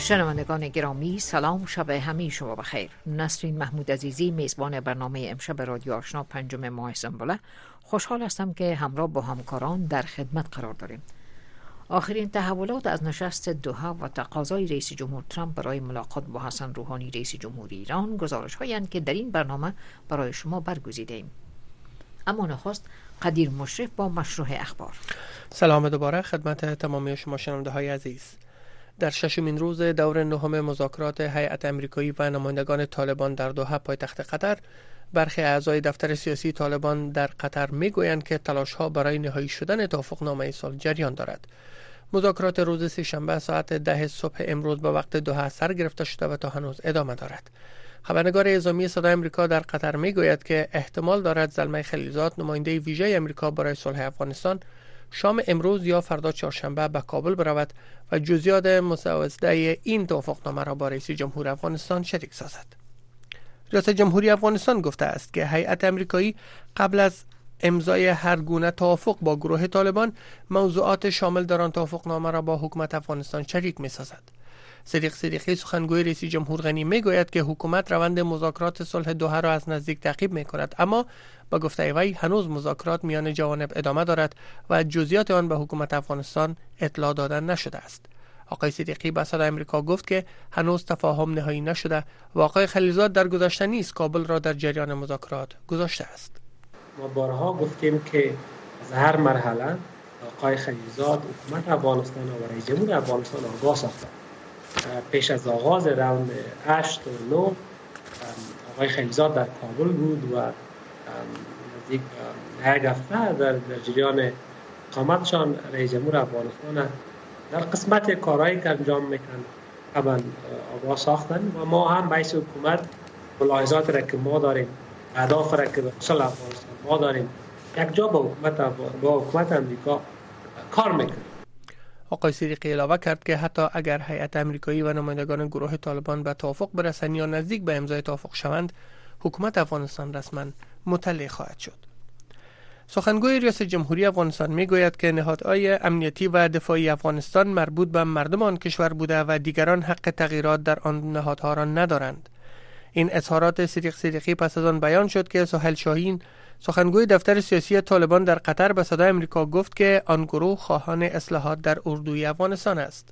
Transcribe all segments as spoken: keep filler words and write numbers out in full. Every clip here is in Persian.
شنوندگان گرامی، سلام، شب همه شما بخیر. نسرین محمود عزیزی میزبان برنامه امشب رادیو آشنا پنجم ماه سنبله خوشحال هستم که همراه با همکاران در خدمت قرار داریم. آخرین تحولات از نشست دوحه و تقاضای رئیس جمهور ترامپ برای ملاقات با حسن روحانی رئیس جمهوری ایران گزارش هایی که در این برنامه برای شما برگزیده ایم. اما نخست قدیر مشرف با مشروع اخبار. سلام دوباره خدمت تمامی شما شنونده های عزیز. در ششمین روز دور نهم مذاکرات هیئت امریکایی و نمایندگان طالبان در دوحه پایتخت قطر، برخی اعضای دفتر سیاسی طالبان در قطر میگویند که تلاش‌ها برای نهایی شدن توافقنامه صلح جریان دارد. مذاکرات روز سه‌شنبه ساعت ده صبح امروز به وقت دوحه سر گرفته شده و تا هنوز ادامه دارد. خبرنگار اعزامی صدای آمریکا در قطر میگوید که احتمال دارد زلمه خلیلزاد، نماینده ویژه آمریکا برای صلح افغانستان، شام امروز یا فردا چهارشنبه به کابل برود و جزئیات مسوده این توافقنامه را با رئیس جمهور افغانستان شریک سازد. ریاست جمهوری افغانستان گفته است که هیئت امریکایی قبل از امضای هر گونه توافق با گروه طالبان موضوعات شامل در آن توافقنامه را با حکومت افغانستان شریک می‌سازد. صدیق صدیقی سخنگوی رئیس جمهور غنی میگوید که حکومت روند مذاکرات صلح دوحه را از نزدیک تعقیب می‌کند، اما با گفته وی هنوز مذاکرات میان جوانب ادامه دارد و جزئیات آن به حکومت افغانستان اطلاع داده نشده است. آقای صدیقی به صدای آمریکا گفت که هنوز تفاهم نهایی نشده و آقای خلیلزاد در گذشته نیز کابل را در جریان مذاکرات گذاشته است. ما بارها گفتیم که از هر مرحله آقای خلیلزاد حکومت افغانستان و رئیس جمهور افغانستان آگاه ساخته. پیش از آغاز راند هشت و نه آقای خلیلزاد در کابل بود و نزدیک یک هفته در, در جریان اقامتشان رئیس جمهور افغانستان در قسمت کارهایی که انجام میکنن قبلا آگاه ساختن و ما هم بحث حکومت ملاحظات را که ما داریم، اهداف را که به صلح افغانستان ما داریم، یک جا با حکومت با حکومت امریکا کار میکنیم. آقای صدیقی علاوه کرد که حتی اگر هیئت امریکایی و نمایندگان گروه طالبان به توافق برسند یا نزدیک به امضای توافق شوند، حکومت افغانستان رسما مطلع خواهد شد. سخنگوی ریاست جمهوری افغانستان میگوید که نهادهای امنیتی و دفاعی افغانستان مربوط به مردم آن کشور بوده و دیگران حق تغییرات در آن نهادها را ندارند. این اظهارات صدیق صدیقی پس از آن بیان شد که سهیل شاهین، سخنگوی دفتر سیاسی طالبان در قطر، به صدای آمریکا گفت که آن گروه خواهان اصلاحات در اردوی افغانستان است.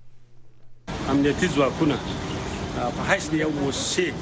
امنیتی ځواکونه په حیث یو مؤسسه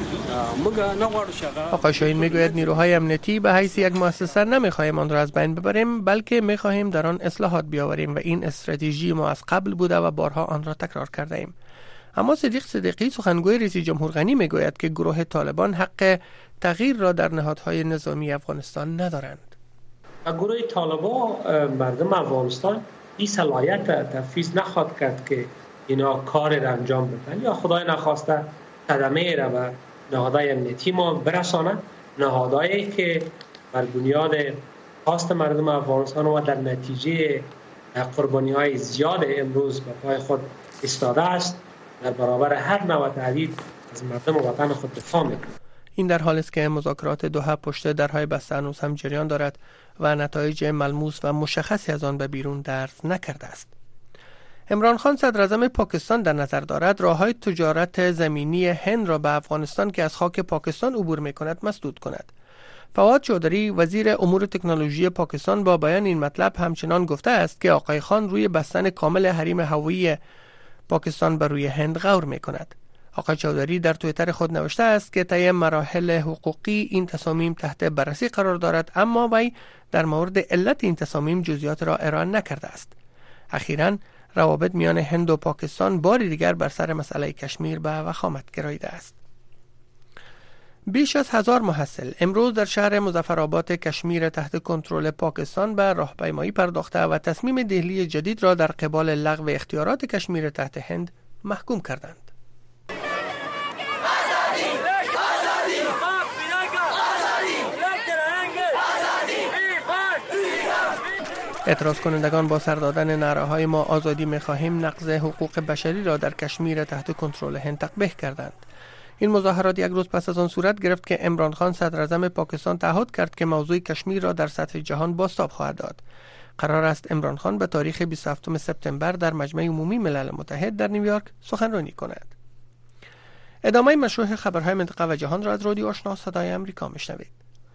آقای شاهین میگوید نیروهای امنیتی به حیث یک مؤسسه نمیخواهیم آن را از بین ببریم، بلکه میخواهیم در آن اصلاحات بیاوریم و این استراتژی ما از قبل بوده و بارها آن را تکرار کرده ایم. اما صدیق صدیقی سخنگوی رئیس جمهور غنی میگوید که گروه طالبان حق تغییر را در نهادهای نظامی افغانستان ندارند. گروه طالبان مردم افغانستان این صلاحیت تفویض نخواهد کرد که اینا کار را انجام بدن یا خدای نخواسته صدمه را به نهادهای امنیتی ما برسانند، نهادهایی که بر بنیاد خواست مردم افغانستان و در نتیجه قربانی‌های زیاد امروز به پای خود ایستاده است در برابر هر نوع تهدید از مردم وطن خود دفاع می‌کند. این در حالی است که مذاکرات دوحه پشت درهای بسته هنوز هم جریان دارد و نتایج ملموس و مشخصی از آن به بیرون درز نکرده است. عمران خان صدراعظم پاکستان در نظر دارد راههای تجارت زمینی هند را به افغانستان که از خاک پاکستان عبور می‌کند مسدود کند. فواد چودری وزیر امور تکنولوژی پاکستان با بیان این مطلب همچنان گفته است که آقای خان روی بستن کامل حریم هوایی پاکستان بر روی هند غور می‌کند. آقای چودری در توییتر خود نوشته است که طی مراحل حقوقی این تصامیم تحت بررسی قرار دارد، اما وی در مورد علت این تصامیم جزئیات را ارائه نکرده است. اخیراً روابط میان هند و پاکستان باری دیگر بر سر مسئله کشمیر به وخامت گراییده است. بیش از هزار محصل امروز در شهر مظفرآباد کشمیر تحت کنترل پاکستان به راهپیمایی پرداخته و تصمیم دهلی جدید را در قبال لغو اختیارات کشمیر تحت هند محکوم کردند. اعتراض کنندگان با سر دادن نعره‌های ما آزادی می‌خواهیم نقض حقوق بشری را در کشمیر تحت کنترل هند تقبیح کردند. این مظاهرات یک روز پس از آن صورت گرفت که عمران خان صدراعظم پاکستان تعهد کرد که موضوع کشمیر را در سطح جهان بازتاب خواهد داد. قرار است عمران خان به تاریخ بیست و هفتم سپتامبر در مجمع عمومی ملل متحد در نیویورک سخنرانی کند. ادامه مشروع خبرهای منطقه و جهان را از رادیو آشنا صدای آمریکا میشنوید.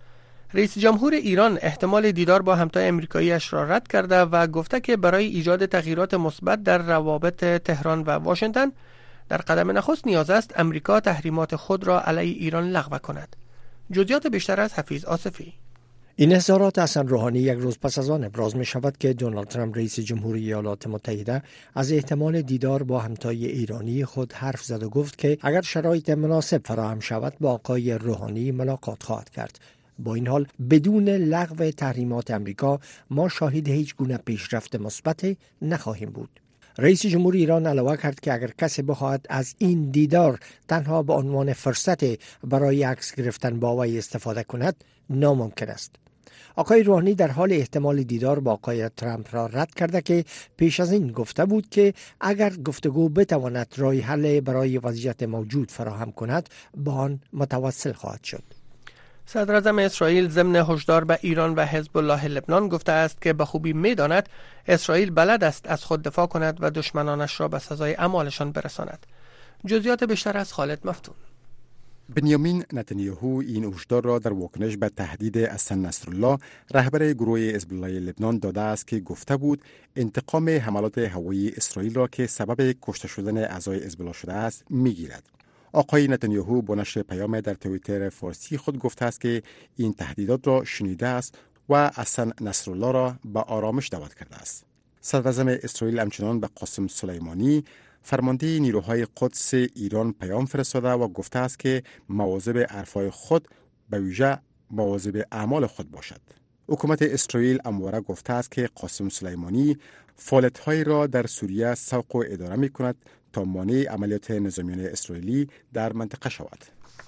رئیس جمهور ایران احتمال دیدار با همتای آمریکایی‌اش را رد کرده و گفته که برای ایجاد تغییرات مثبت در روابط تهران و واشنگتن در قدم نخست نیاز است آمریکا تحریمات خود را علیه ایران لغو کند. جزئیات بیشتر از حفیظ آصفی. این اظهارات حسن روحانی یک روز پس از آن ابراز می شود که دونالد ترامپ رئیس جمهوری ایالات متحده از احتمال دیدار با همتای ایرانی خود حرف زد و گفت که اگر شرایط مناسب فراهم شود با آقای روحانی ملاقات خواهد کرد. با این حال بدون لغو تحریمات آمریکا ما شاهد هیچ گونه پیشرفت مثبت نخواهیم بود. رئیس جمهور ایران علاوه کرد که اگر کسی بخواهد از این دیدار تنها به عنوان فرصت برای عکس گرفتن با وی استفاده کند ناممکن است. آقای روحانی در حال احتمال دیدار با آقای ترامپ را رد کرده که پیش از این گفته بود که اگر گفتگو بتواند راه حل برای وضعیت موجود فراهم کند با آن متوسل خواهد شد. صدر اعظم اسرائیل ضمن هشدار به ایران و حزب الله لبنان گفته است که به خوبی می‌داند اسرائیل بلد است از خود دفاع کند و دشمنانش را به سزای اعمالشان برساند. جزئیات بیشتر از خالد مفتون. بنیامین نتانیاهو این هشدار را در واکنش به تهدید حسن نصرالله رهبر گروه حزب الله لبنان داده است که گفته بود انتقام حملات هوایی اسرائیل را که سبب کشته شدن اعضای حزب الله شده است میگیرد. آقای نتانیاهو با نشر پیام در توییتر فارسی خود گفته است که این تهدیدات را شنیده است و حسن نصرالله را به آرامش دعوت کرده است. صدر اعظم اسرائیل همچنان به قاسم سلیمانی فرمانده نیروهای قدس ایران پیام فرستاده و گفته است که مواظب حرفهای خود به ویژه مواظب اعمال خود باشد. حکومت اسرائیل همواره گفته است که قاسم سلیمانی فعالیت‌های را در سوریه سوق و اداره می‌کند تا مانع عملیات نظامیان اسرائیلی در منطقه شود.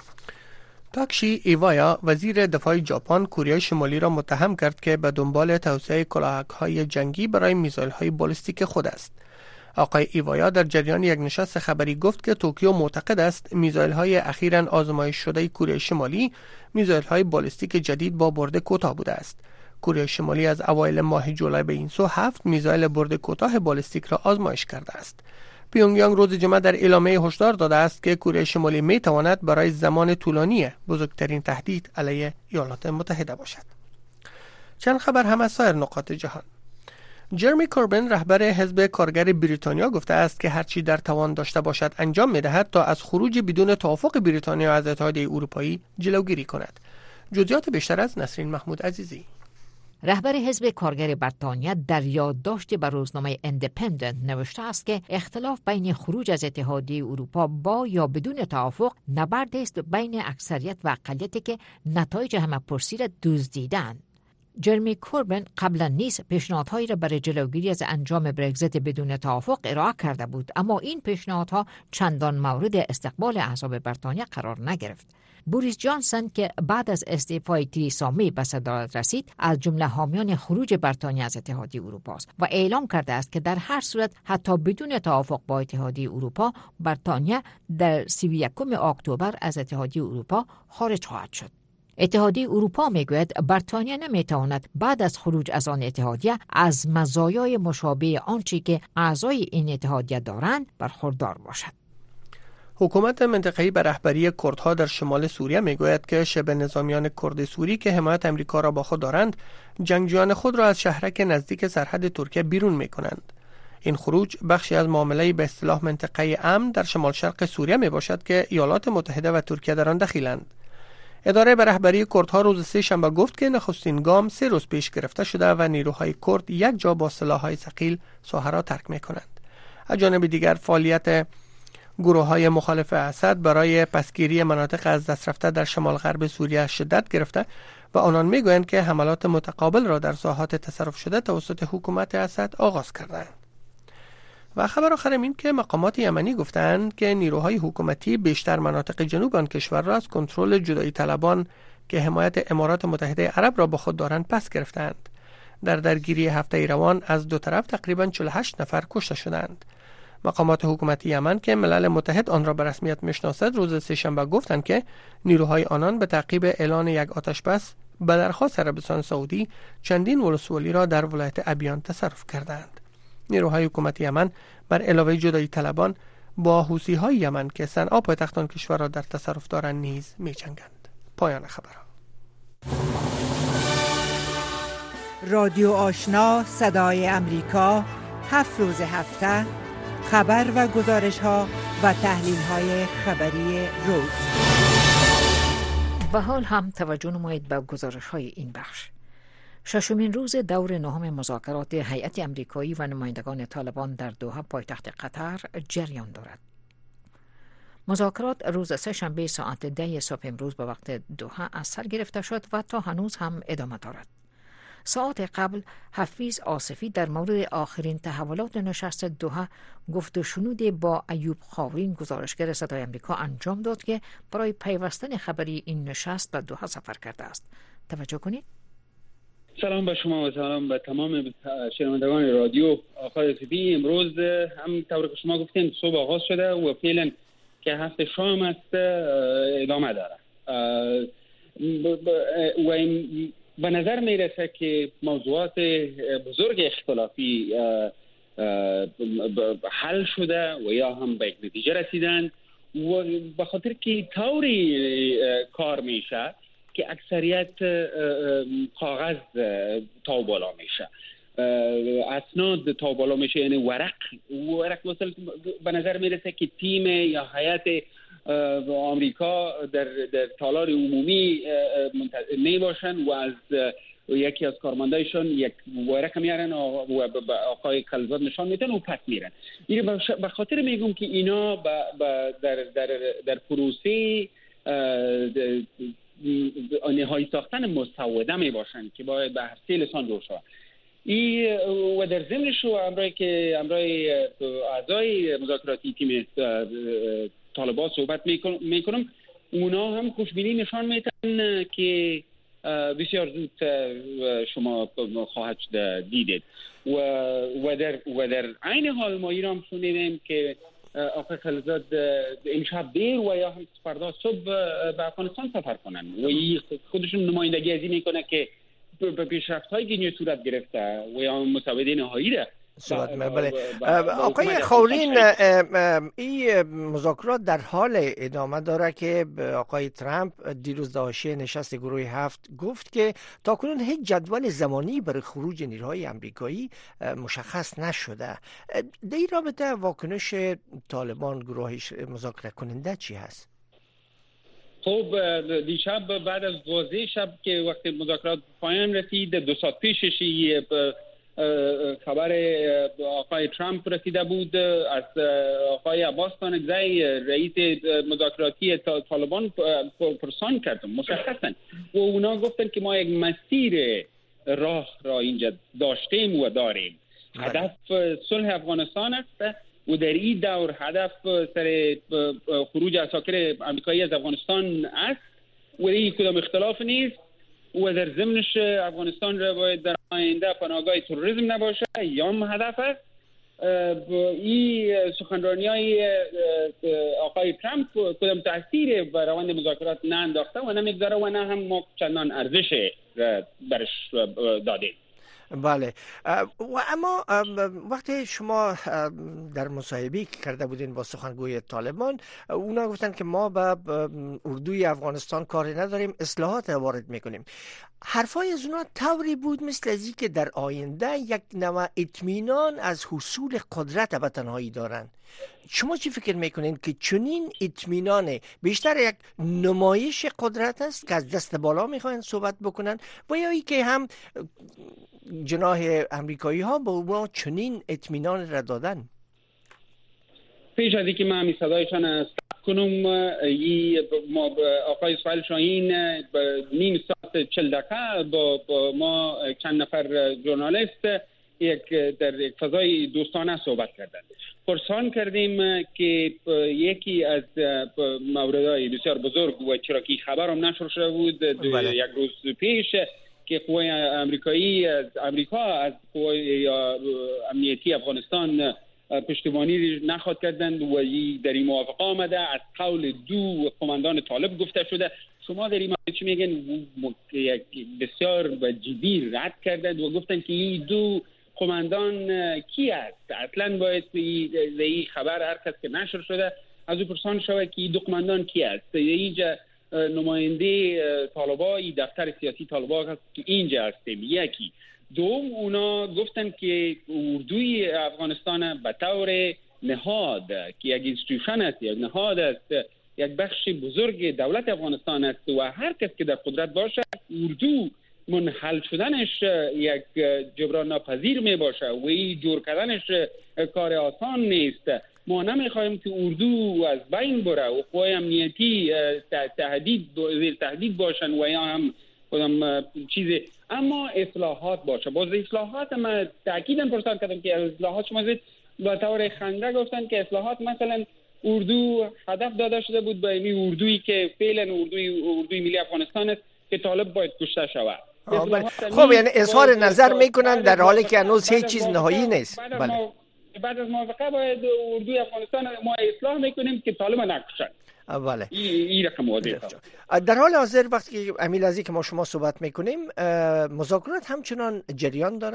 تاکشی ایوایا وزیر دفاع ژاپن کره شمالی را متهم کرد که به دنبال توسعه کلاهک‌های جنگی برای میزایل‌های بالستیک خود است. آقای ایوایا در جریان یک نشست خبری گفت که توکیو معتقد است میزایل‌های اخیراً آزمایش شده کره شمالی میزایل‌های بالستیک جدید با برد کوتاه بوده است. کره شمالی از اوایل ماه جولای به این سو هفت میزایل برد کوتاه بالستیک را آزمایش کرده است. پیونگیانگ روز جمعه در اعلامیه هشدار داده است که کره شمالی می تواند برای زمان طولانی بزرگترین تهدید علیه ایالات متحده باشد. چند خبر هم از سایر نقاط جهان. جرمی کوربین رهبر حزب کارگر بریتانیا گفته است که هرچی در توان داشته باشد انجام می‌دهد تا از خروج بدون توافق بریتانیا از اتحادیه اروپایی جلوگیری کند. جزئیات بیشتر از نسرین محمود عزیزی. رهبر حزب کارگر بریتانیا در یادداشتی به روزنامه ایندیپندنت نوشته است که اختلاف بین خروج از اتحادیه اروپا با یا بدون توافق نبردی است بین اکثریت و اقلیتی که نتایج همه‌پرسی را دزدیدند. جرمی کوربین قبلا نیز پیشنهادهایی را برای جلوگیری از انجام برگزیت بدون توافق ارائه کرده بود، اما این پیشنهادها چندان مورد استقبال احزاب بریتانیا قرار نگرفت. بوریس جانسون که بعد از استعفای تریسا می به صدارت رسید از جمله حامیان خروج بریتانیا از اتحادیه اروپا است و اعلام کرده است که در هر صورت حتی بدون توافق با اتحادیه اروپا بریتانیا در سی و یکم اکتبر از اتحادیه اروپا خارج خواهد شد. اتحادیه اروپا میگوید بریتانیا نمیتواند بعد از خروج از آن اتحادیه از مزایای مشابه آنچه که اعضای این اتحادیه دارند برخوردار باشد. حکومت منطقه‌ای به رهبری کردها در شمال سوریه میگوید که شبه نظامیان کرد سوری که حمایت آمریکا را با خود دارند جنگجویان خود را از شهرک نزدیک سرحد ترکیه بیرون میکنند. این خروج بخشی از معامله به اصطلاح منطقه امن در شمال شرق سوریه میباشد که ایالات متحده و ترکیه در آن دخیلند. اداره به رهبری کردها روز سه شنبه گفت که نخستین گام سه روز پیش گرفته شده و نیروهای کرد یک جا با سلاح‌های ثقیل ساحه را ترک می‌کنند. از جانب دیگر فعالیت گروه‌های مخالف اسد برای پسگیری مناطق از دست رفته در شمال غرب سوریه شدت گرفته و آنان می‌گویند که حملات متقابل را در ساحات تصرف شده توسط حکومت اسد آغاز کردند. و خبر آخر این که مقامات یمنی گفتند که نیروهای حکومتی بیشتر مناطق جنوب آن کشور را از کنترل جدایی طلبان که حمایت امارات متحده عرب را با خود دارند پس گرفتند. در درگیری هفته روان از دو طرف تقریباً چهل و هشت نفر کشته شدند. مقامات حکومتی یمن که ملل متحد آن را به رسمیت میشناسد روز سه‌شنبه گفتند که نیروهای آنان به تعقیب اعلان یک آتش بس به درخواست عربستان سعودی چندین ولسوالی را در ولایت ابیان تصرف کردند. نیروهای حکومت یمن بر علاوه جدایی طلبان با حوثی‌های یمن که صنعا پایتخت آن کشور را در تصرف دارند نیز می‌جنگند. پایان خبرها. رادیو آشنا صدای امریکا، هفت روز هفته خبر و گزارش‌ها و تحلیل‌های خبری روز. به حال هم توجه نمایید به گزارش‌های این بخش. ششمین روز دور نهم مذاکرات هیئت امریکایی و نمایندگان طالبان در دوحه پایتخت قطر جریان دارد. مذاکرات روز سه شنبه ساعت ده صبح امروز به وقت دوحه از سر گرفته شد و تا هنوز هم ادامه دارد. ساعت قبل حفیظ آصفی در مورد آخرین تحولات نشست دوحه گفت و شنودی با ایوب خاورین گزارشگر صدای امریکا انجام داد که برای پیوستن خبری این نشست به دوحه سفر کرده است. توجه کنید. سلام به شما و سلام به تمام شنوندگان رادیو. آقای آصفی، امروز هم طور که شما گفتین صبح آغاز شده و فعلا که هفته شام است ادامه داره و به نظر میرسه که موضوعات بزرگ اختلافی حل شده و یا هم به نتیجه رسیدن و به خاطر که طوری کار میشه که اکثریت کاغذ تا بالا میشه، اسناد تا بالا میشه، یعنی ورق ورق مثلا به نظر میرسه که تیم یا هیئت آمریکا در در تالار عمومی می باشن و از یکی از کارمندایشون یک ورق میارن و به آقای کلزاد نشان میدن و پس میرن. این به خاطر میگم که اینا در در در پروسه نهایی ساختن مسوده می باشن که باید به هر سه لسان جور شود. ای و در ضمنش امرای که امرای اعضای مذاکراتی تیم طالبان صحبت میکنم، اونا هم خوشبینی نشان میدن که بسیار زود شما خواهد دیدید و و در و در عین حال ما ایران شنیدیم که آقای خلیزاد امشب دیر و یا هم فردا صبح به افغانستان سفر کنن و خودشون نمایندگی ازی میکنه که به پیشرفت‌هایی که اینجا صورت گرفته و یا مسوده نهایی را صحبت بله. آقای خاورین، این مذاکرات در حال ادامه داره که آقای ترامپ دیروز در حاشیه نشست گروه هفت گفت که تاکنون هیچ جدول زمانی برای خروج نیروهای آمریکایی مشخص نشده. در این رابطه واکنش طالبان گروه مذاکره کننده چی هست؟ خب دیشب بعد از بازی شب که وقتی مذاکرات پایان رسید، دو ساعت پیشش خبر آقای ترامپ رسیده بود از آقای عباس خانقزی رئیس مذاکراتی طالبان پرسان کردم مشخصا و اونا گفتن که ما یک مسیر راه را اینجا داشتیم و داریم. هدف صلح افغانستان است و در این دور هدف سر خروج عساکر آمریکایی از افغانستان است و این کدام اختلاف نیست و در ضمنش افغانستان را باید در آینده پناهگاه تروریسم نباشه یا هم هدف است. این سخنرانی های آقای ترامپ کدام تاثیر بر روند مذاکرات نه انداخته و نمیگذاره و نه هم ما چندان ارزش برش دادیم. بله، و اما وقتی شما در مصاحبه‌ای که کرده بودین با سخنگوی طالبان، اونا گفتن که ما به اردوی افغانستان کاری نداریم، اصلاحات وارد میکنیم. حرفای از اونا طوری بود مثل ازی که در آینده یک نوع اطمینان از حصول قدرت به تنهایی دارن. شما چی فکر میکنین که چنین اطمینان بیشتر یک نمایش قدرت است که از دست بالا میخواین صحبت بکنن و یا ای که هم جناح امریکایی ها با اونا چنین اطمینان را دادن؟ پیش از اینکه من همی صدایشان استفاده کنم، ما آقای اسماعیل شاهین نیم ساعت چل دقیقه با, با ما چند نفر ژورنالیست یک در یک فضای دوستانه صحبت کردند. پرسان کردیم که یکی از موردهای بسیار بزرگ و چرا که خبر هم نشر شده بود بله. یک روز پیش که قوای امریکایی از امریکا از قوای امنیتی افغانستان پشتیبانی نخواد کردند و در این موافقه آمده. از قول دو قماندان طالب گفته شده. شما در این چی میگن بسیار جدی رد کردند و گفتند که این دو قماندان کی است؟ اصلا باید این خبر هر کس که نشر شده از او پرسان شود که این دو قماندان کی است. اینجا نماینده طالبان، دفتر سیاسی طالبان هست که اینجا هستیم. یکی دوم اونا گفتن که اردوی افغانستان به طور نهاد که یک اینستیتوشن است، یک نهاد است، یک بخش بزرگ دولت افغانستان است و هر کس که در قدرت باشه اردو منحل شدنش یک جبران ناپذیر می باشه و این جور کردنش کار آسان نیست. ما نمیخوایم که اردو از بین بره و قوای امنیتی تهدید زیر تهدید باشن و یا هم کدام چیزی، اما اصلاحات باشه. باز اصلاحات ما تاکیداً پرسان کردم که اصلاحات شما زید با طور خنده گفتن که اصلاحات مثلا اردو هدف داده شده بود به این اردویی که فعلا اردوی اردوی ملی افغانستان است که طالب باید کشته شود. خب یعنی اظهار نظر میکنن در حالی که هنوز هیچ چیز نهایی نیست. بله. بعد از موافقه باید اردوی افغانستان ما اصلاح میکنیم که طالب نکشن. بله. این رقم واضحه. در حال حاضر وقتی که امیل ازی که ما شما صحبت میکنیم مذاکرات همچنان جریان داره؟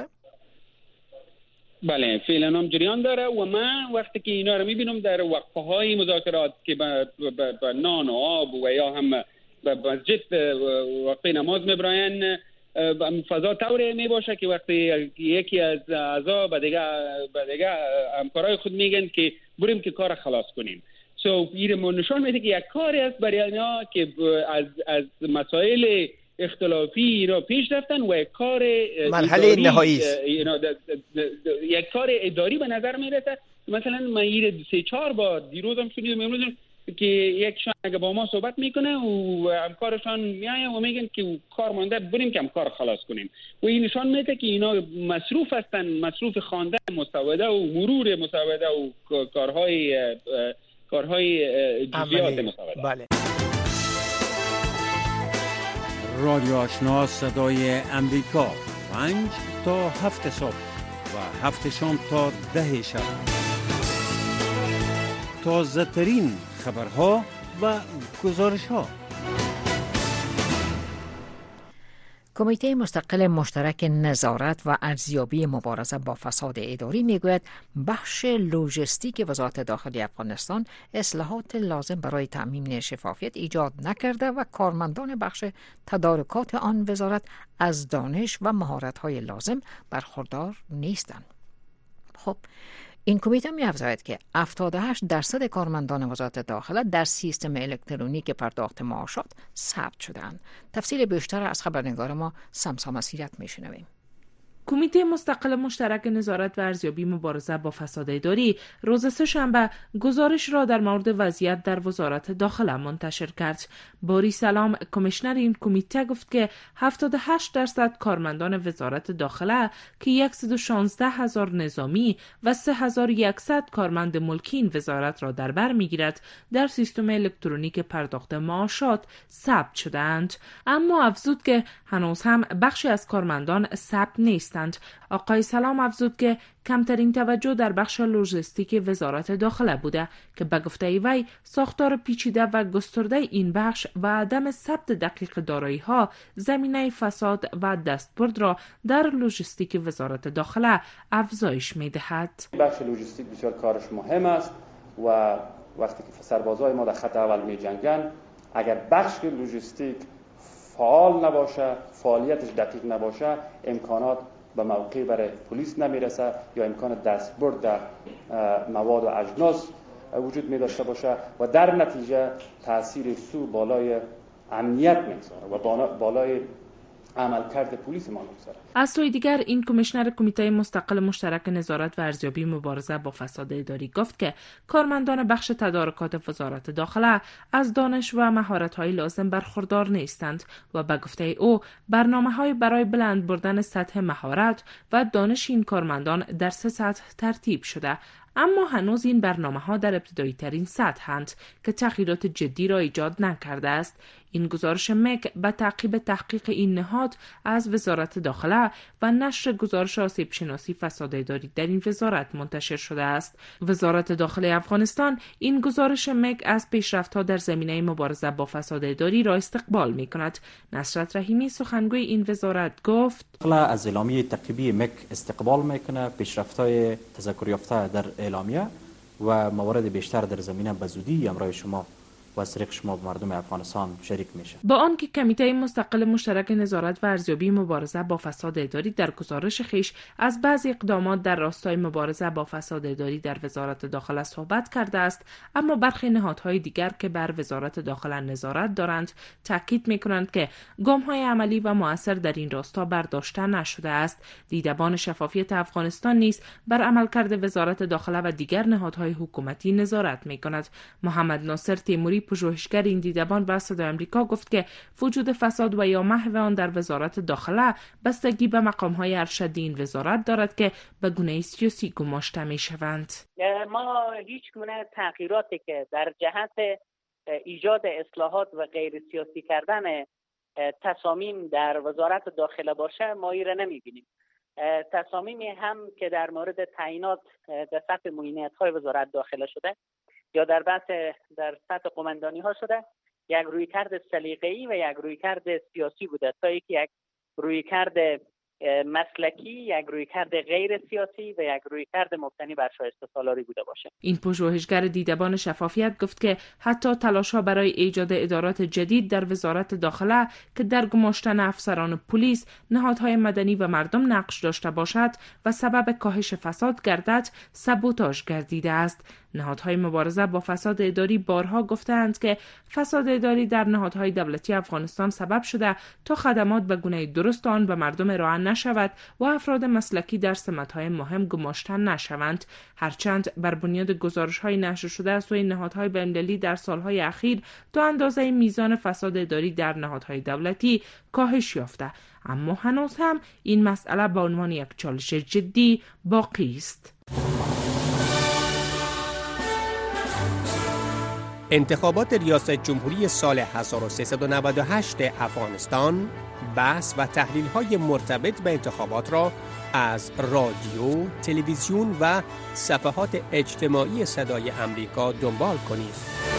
بله فعلا هم جریان داره و من وقتی که اینا رو میبینم در وقفه های مذاکرات که به نان و آب و یا هم به مسجد وقتی نماز میبراین فضا طوری می باشه که وقتی یکی از اعضا به دیگه به دیگه همکارای خود میگن که بریم که کار خلاص کنیم. سو این نشان میده که یک کاری است برای اینا که از از مسائل اختلافی را پیش رفتن و یک کار مرحله نهایی است. یک کار اداری به نظر میرسه. مثلا من این سه چهار بار دیروزم شنیدم امروز که یکشان اگه با ما صحبت میکنه و همکارشان میایه و میگن که کار مانده بریم که کار خلاص کنیم و این نشان میده که اینا مصروف هستن، مصروف خواندن مسوده و مرور مسوده و کارهای کارهای جزئیات مسوده. بله. رادیو آشنا صدای امریکا پنج تا هفت صبح و هفت شام تا ده شب. تازه ترین خبرها و گزارش‌ها. کمیته مستقل مشترک نظارت و ارزیابی مبارزه با فساد اداری میگوید بخش لوجستیک وزارت داخلی افغانستان اصلاحات لازم برای تأمین شفافیت ایجاد نکرده و کارمندان بخش تدارکات آن وزارت از دانش و مهارت‌های لازم برخوردار نیستند. خب این کمیته می‌افزاید که هفتاد و هشت درصد کارمندان وزارت داخله در سیستم الکترونیک پرداخت معاشات ثبت شدند. تفصیل بیشتر از خبرنگار ما سمسام سیرت میشنویم. کمیته مستقل مشترک نظارت و ارزیابی مبارزه با فساد اداری روز سه‌شنبه گزارش را در مورد وضعیت در وزارت داخله منتشر کرد. باری سلام کمیشنر این کمیته گفت که هفتاد و هشت درصد کارمندان وزارت داخله که صد و شانزده هزار نظامی و سه هزار و صد کارمند ملکی این وزارت را در بر میگیرد در سیستم الکترونیک پرداخت معاشات ثبت شدند، اما افزود که هنوز هم بخشی از کارمندان ثبت نیستند. آقای سلام افزود که کمترین توجه در بخش لوجستیک وزارت داخله بوده که به گفته وی ساختار پیچیده و گسترده این بخش و عدم ثبت دقیق دارایی‌ها زمینه فساد و دستبرد را در لوجستیک وزارت داخله افزایش می‌دهد. بخش لوجستیک بسیار کارش مهم است و وقتی که سربازای ما در خط اول می‌جنگن، اگر بخش لوجستیک فعال نباشه، فعالیتش دقیق نباشه، امکانات به موقع برای پلیس نمیرسه یا امکان دستبرد در مواد و اجناس وجود می داشته باشه و در نتیجه تاثیر سو بالای امنیت میگذاره و بالای عملکرد پلیس ما میگذاره. از سوی دیگر این کمیشنر کمیته مستقل مشترک نظارت و ارزیابی مبارزه با فساد اداری گفت که کارمندان بخش تدارکات وزارت داخله از دانش و مهارت‌های لازم برخوردار نیستند و به گفته او برنامه‌های برای بلند بردن سطح مهارت و دانش این کارمندان در سه سطح ترتیب شده، اما هنوز این برنامه‌ها در ابتدایی ترین سطحند که تغییرات جدی را ایجاد نکرده است. این گزارش مک به تعقیب تحقیق این نهاد از وزارت داخله و نشر گزارش آسیب شناسی فساد اداری در این وزارت منتشر شده است. وزارت داخله افغانستان این گزارش مک از پیشرفت‌ها در زمینه مبارزه با فساد اداری را استقبال می‌کند. نصرت رحیمی سخنگوی این وزارت گفت: از اعلامیه تعقیبی مک استقبال می‌کنه، پیشرفت‌های تذکر یافته در اعلامیه و موارد بیشتر در زمینه به زودی امرای شما و از طریق شما به مردم افغانستان شریک میشه. با آنکه کمیته مستقل مشترک نظارت و ارزیابی مبارزه با فساد اداری در گزارش خیش از بعضی اقدامات در راستای مبارزه با فساد اداری در وزارت داخله صحبت کرده است، اما برخی نهادهای دیگر که بر وزارت داخله نظارت دارند تاکید میکنند که گام‌های عملی و مؤثر در این راستا برداشته نشده است. دیدبان شفافیت افغانستان نیز بر عملکرد وزارت داخله و دیگر نهادهای حکومتی نظارت میکند. محمد ناصر تیموری، پژوهشگر این دیدبان و صدای آمریکا، گفت که وجود فساد و یا محو آن در وزارت داخله بستگی به مقام‌های ارشد این وزارت دارد که به گونه سیاسی گماشته می‌شوند. ما هیچ گونه تغییراتی که در جهت ایجاد اصلاحات و غیر سیاسی کردن تصامیم در وزارت داخله باشه ما ایره نمی‌بینیم. تصامیمی هم که در مورد تعیینات در سطح معینیت‌های وزارت داخله شده یا در بحث در سطح قماندانی ها شده، یک رویکرد سلیقه‌ای و یک رویکرد سیاسی بوده تا یک رویکرد مسلکی، یک رویکرد غیر سیاسی و یک رویکرد مبتنی بر شایسته سالاری بوده باشه. این پژوهشگر دیدبان شفافیت گفت که حتی تلاش‌ها برای ایجاد ادارات جدید در وزارت داخله که در گماشتن افسران پلیس، نهادهای مدنی و مردم نقش داشته باشد و سبب کاهش فساد گردد، سبوتاژ گردیده است. نهادهای مبارزه با فساد اداری بارها گفتند که فساد اداری در نهادهای دولتی افغانستان سبب شده تا خدمات به گونه درست آن به مردم ارائه نشود و افراد مسلکی در سمت‌های مهم گماشته نشوند. هرچند بر بنیاد گزارش‌های نشر شده از سوی نهادهای بین‌المللی در سالهای اخیر تا اندازه میزان فساد اداری در نهادهای دولتی کاهش یافته، اما هنوز هم این مسئله به عنوان یک چالش جدی باقی است. انتخابات ریاست جمهوری سال هزار و سیصد و نود و هشت افغانستان، بحث و تحلیل‌های مرتبط به انتخابات را از رادیو، تلویزیون و صفحات اجتماعی صدای امریکا دنبال کنید.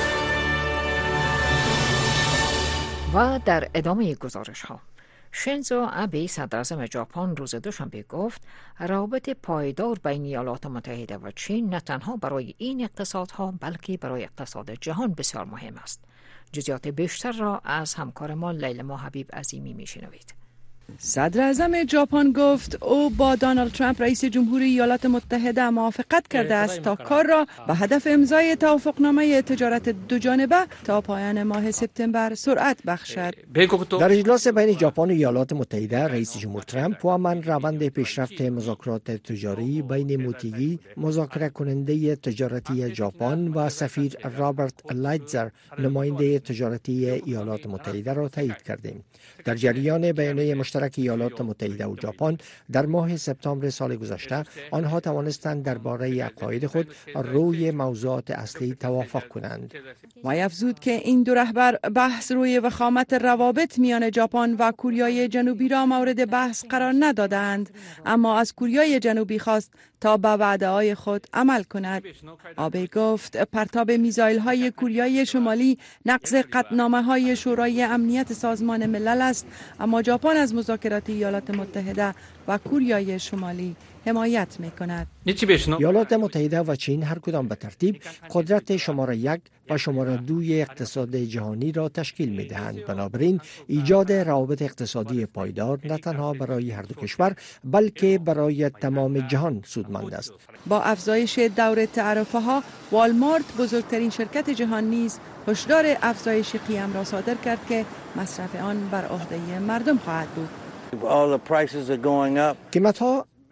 و در ادامه گزارش ها، شینزو آبه صدراعظم ژاپن روز دوشنبه گفت روابط پایدار بین ایالات متحده و چین نه تنها برای این اقتصادها بلکه برای اقتصاد جهان بسیار مهم است. جزئیات بیشتر را از همکار ما لیلا حبیب عظیمی میشنوید. صدر اعظم ژاپن گفت او با دونالد ترامپ رئیس جمهوری ایالات متحده موافقت کرده است تا کار را به هدف امضای توافقنامه تجارت دو جانبه تا پایان ماه سپتامبر سرعت بخشد. در اجلاس بین ژاپن و ایالات متحده، رئیس جمهور ترامپ و من روند پیشرفت مذاکرات تجاری بین موتیگی مذاکره کننده تجارتی ژاپن و سفیر رابرت لایتزر نماینده تجارتی ایالات متحده را تایید کردیم. در جریان بیانیه مشترک ایالات متحده و ژاپن در ماه سپتامبر سال گذشته، آنها توانستند درباره عقاید خود روی موضوعات اصلی توافق کنند. وی افزود که این دو رهبر بحث روی وخامت روابط میان ژاپن و کوریای جنوبی را مورد بحث قرار ندادند، اما از کوریای جنوبی خواست تا به وعده‌های خود عمل کند. آبه گفت پرتاب میزایل های کوریای شمالی نقض قطعنامه های شورای امنیت سازمان ملل است، اما ژاپن از مذاکرات ایالات متحده و کوریای شمالی حمایت می کند. ایالات متحده و چین هر کدام به ترتیب قدرت شماره یک و شماره دوی اقتصاد جهانی را تشکیل می دهند. بنابراین ایجاد روابط اقتصادی پایدار نه تنها برای هر دو کشور بلکه برای تمام جهان سودمند است. با افزایش دور تعرفه ها، والمارت بزرگترین شرکت جهان نیز هشدار افزایش قیم را صادر کرد که مصرف آن بر عهده مردم خواهد بود. قیمت‌ها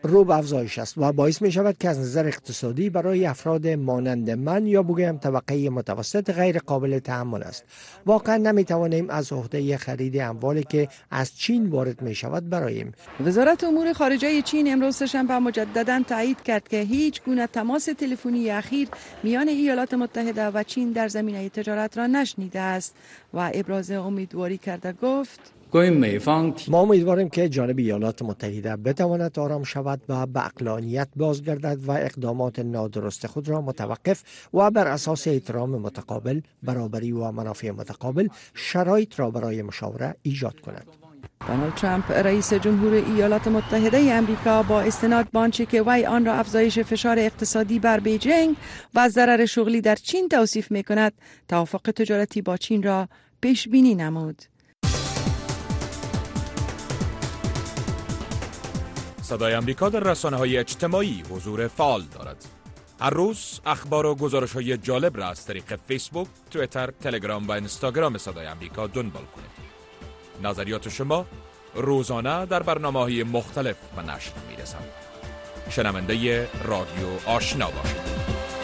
رو به افزایش است و باعث می شود که از نظر اقتصادی برای افراد مانند من یا بگویم طبقه متوسط غیر قابل تحمل است. واقعا نمی توانیم از عهده خرید اموالی که از چین وارد می شود براییم. وزارت امور خارجه چین امروز سه‌شنبه مجددا تایید کرد که هیچ گونه تماس تلفنی اخیر میان ایالات متحده و چین در زمینه تجارت را نشنیده است و ابراز امیدواری کرده گفت: ما امیدواریم که جانب ایالات متحده بتواند آرام شود و به عقلانیت بازگردد و اقدامات نادرست خود را متوقف و بر اساس احترام متقابل، برابری و منافع متقابل شرایط را برای مشاوره ایجاد کند. دونالد ترامپ رئیس جمهور ایالات متحده آمریکا با استناد به آنچه که وی آن را افزایش فشار اقتصادی بر بیجینگ و ضرر شغلی در چین توصیف می کند، توافق تجارتی با چین را پیش بینی نمود. صدای آمریکا در رسانه‌های اجتماعی حضور فعال دارد. هر روز اخبار و گزارش‌های جالب را از طریق فیسبوک، توییتر، تلگرام و اینستاگرام صدای آمریکا دنبال کنید. نظریات شما روزانه در برنامه‌های مختلف به نشر می‌رسد. شنونده رادیو آشنا باشید.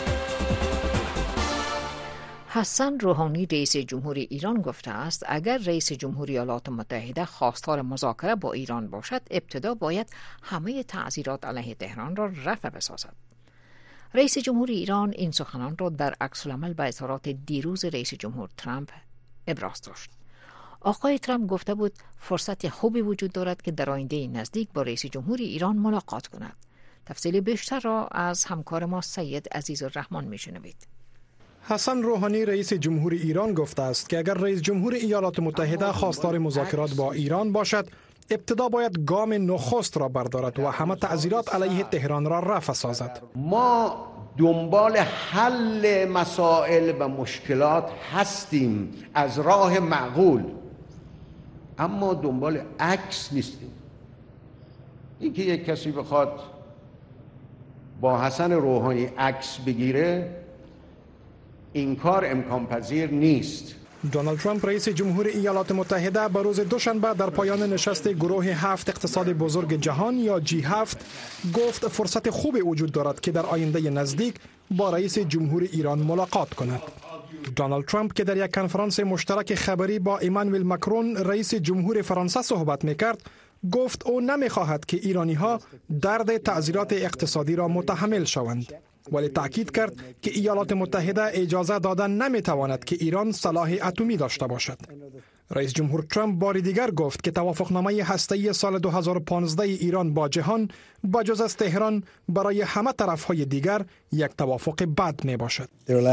حسن روحانی رئیس جمهوری ایران گفته است اگر رئیس جمهوری ایالات متحده خواستار مذاکره با ایران باشد، ابتدا باید همه تعزیرات علیه تهران را رفع بسازد. رئیس جمهوری ایران این سخنان را در عکس‌العمل به اظهارات دیروز رئیس جمهور ترامپ ابراز داشت. آقای ترامپ گفته بود فرصت خوبی وجود دارد که در آینده نزدیک با رئیس جمهوری ایران ملاقات کند. تفصیل بیشتر را از همکار ما سید عزیزالرحمن میشنوید. حسن روحانی رئیس جمهوری ایران گفته است که اگر رئیس جمهور ایالات متحده خواستار مذاکرات با ایران باشد، ابتدا باید گام نخست را بردارد و همه تعزیرات علیه تهران را رفع سازد. ما دنبال حل مسائل و مشکلات هستیم از راه معقول، اما دنبال عکس نیستیم. اینکه یک کسی بخواد با حسن روحانی عکس بگیره، این کار امکان پذیر نیست. دونالد ترامپ رئیس جمهور ایالات متحده به روز دوشنبه در پایان نشست گروه هفت اقتصاد بزرگ جهان یا جی هفت گفت فرصت خوبی وجود دارد که در آینده نزدیک با رئیس جمهور ایران ملاقات کند. دونالد ترامپ که در یک کنفرانس مشترک خبری با ایمانوئل ماکرون رئیس جمهور فرانسه صحبت میکرد، گفت او نمیخواهد که ایرانی ها درد تعزیرات اقتصادی را متحمل شوند، ولی تأکید کرد که ایالات متحده اجازه دادن نمیتواند که ایران سلاح اتمی داشته باشد. رئیس جمهور ترامپ بار دیگر گفت که توافقنامه هسته‌ای سال دو هزار و پانزده ایران با جهان بجز از تهران برای همه طرف‌های دیگر یک توافق بد می باشد.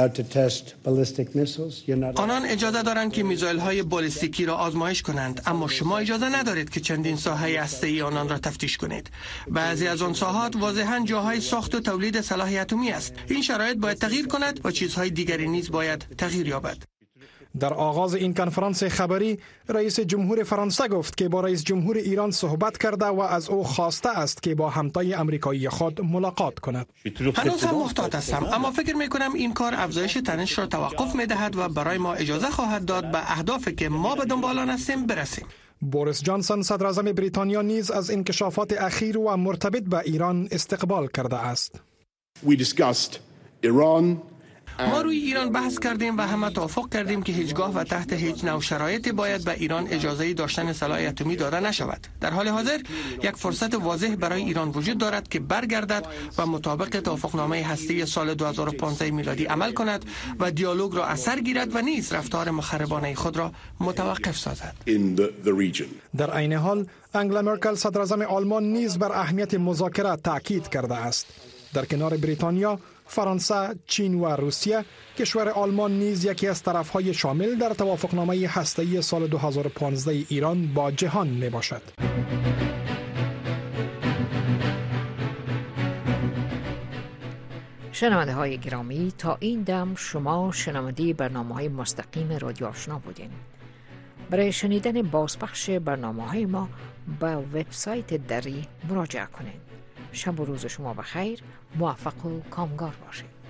آنان اجازه دارند که میزایل‌های بالستیکی را آزمایش کنند، اما شما اجازه ندارید که چندین ساحه هسته‌ای آنان را تفتیش کنید. بعضی از آن ساحات واضحاً جاهای ساخت و تولید سلاح اتمی است. این شرایط باید تغییر کند و چیزهای دیگری نیز باید تغییر یابد. در آغاز این کنفرانس خبری رئیس جمهور فرانسه گفت که با رئیس جمهور ایران صحبت کرده و از او خواسته است که با همتای آمریکایی خود ملاقات کند. هنوز هم محتاط هستم، اما فکر می کنم این کار افزایش تنش را توقف می دهد و برای ما اجازه خواهد داد به اهدافی که ما به دنبال آن هستیم برسیم. بوریس جانسون صدر اعظم بریتانیا نیز از انکشافات اخیر و مرتبط به ایران استقبال کرده است. We discussed Iran. ما روی ایران بحث کردیم و همه توافق کردیم که هیچگاه و تحت هیچ نوع شرایطی باید به ایران اجازه داشتن سلاح اتمی داده نشود. در حال حاضر یک فرصت واضح برای ایران وجود دارد که برگردد و مطابق توافقنامه هسته‌ای سال دو هزار و پانزده میلادی عمل کند و دیالوگ را از سر گیرد و نیز رفتار مخربانه خود را متوقف سازد. در عین حال انگلا مرکل صدر اعظم آلمان نیز بر اهمیت مذاکره تاکید کرده است. در کنار بریتانیا، فرانسه، چین و روسیه، کشور آلمان نیز یکی از طرفهای شامل در توافقنامه هسته‌ای سال دو هزار و پانزده ایران با جهان می باشد. شنونده های گرامی، تا این دم شما شنونده برنامه های مستقیم رادیو آشنا بودین. برای شنیدن بازپخش برنامه های ما به وبسایت دری مراجعه کنید. شب و روز شما بخیر، موفق و کامگار باشید.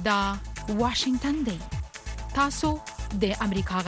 دا واشنگتن دی. تاسو د امریکا